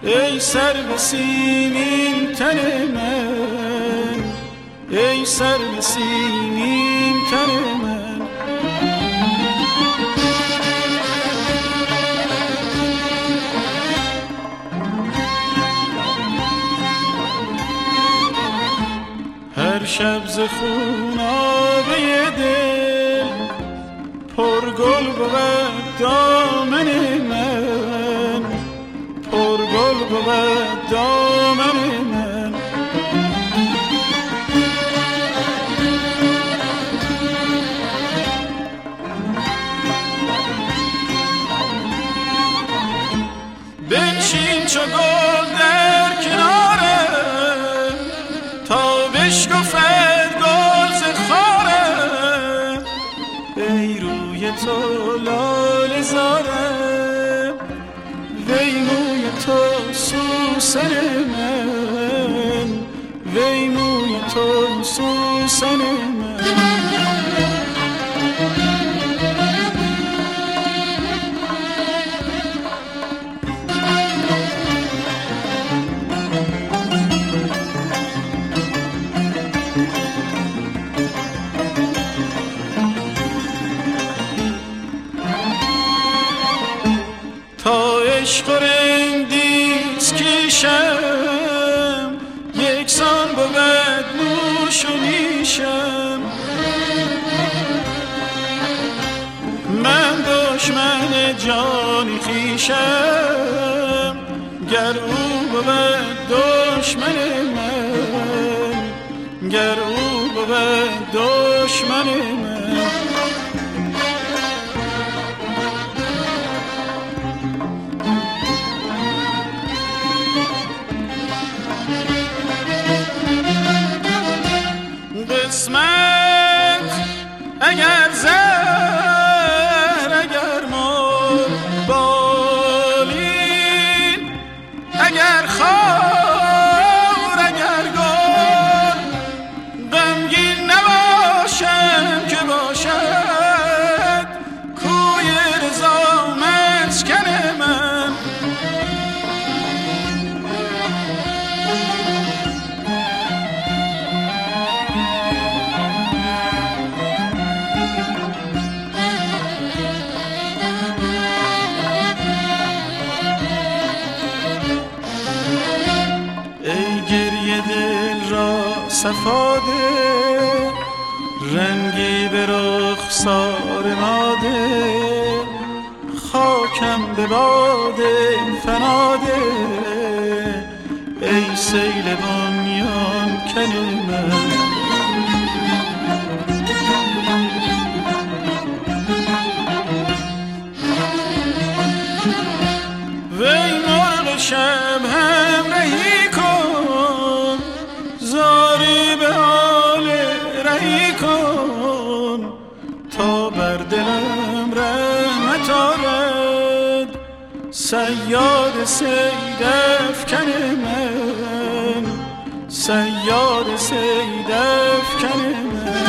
ای سر به سیمین تن من، ای سر به سیمین تن من. هر شب ز خونابه دل پرگل بود دامن من، پرگل بود دامن من. بنشین چو گل در کنارم تا بشکفد گل ز خارم. ای روی تو لاله زارم، وی موی تو سوسن من، وی موی تو سوسن من. تا عشق و رندیز کشم یکسان بود نوش و نیشم. من دشمن جان خویشم گر او بود دشمن من، گر او بود دشمن من. قسمت اگر زهر اگر مر بالین، اگر خار اگر گل غمگین نباشم که باشد کوی رضا مسکن من. دل را صفاده رنگی به رخسار ماده، خاکم به باد فناده ای سیل بنیان کن من. وی مرغ شب همراهی کن، زاری به حال رهی کن تا بر دلم رحمت آرد صیاد صید افکن من، صیاد صید افکن من.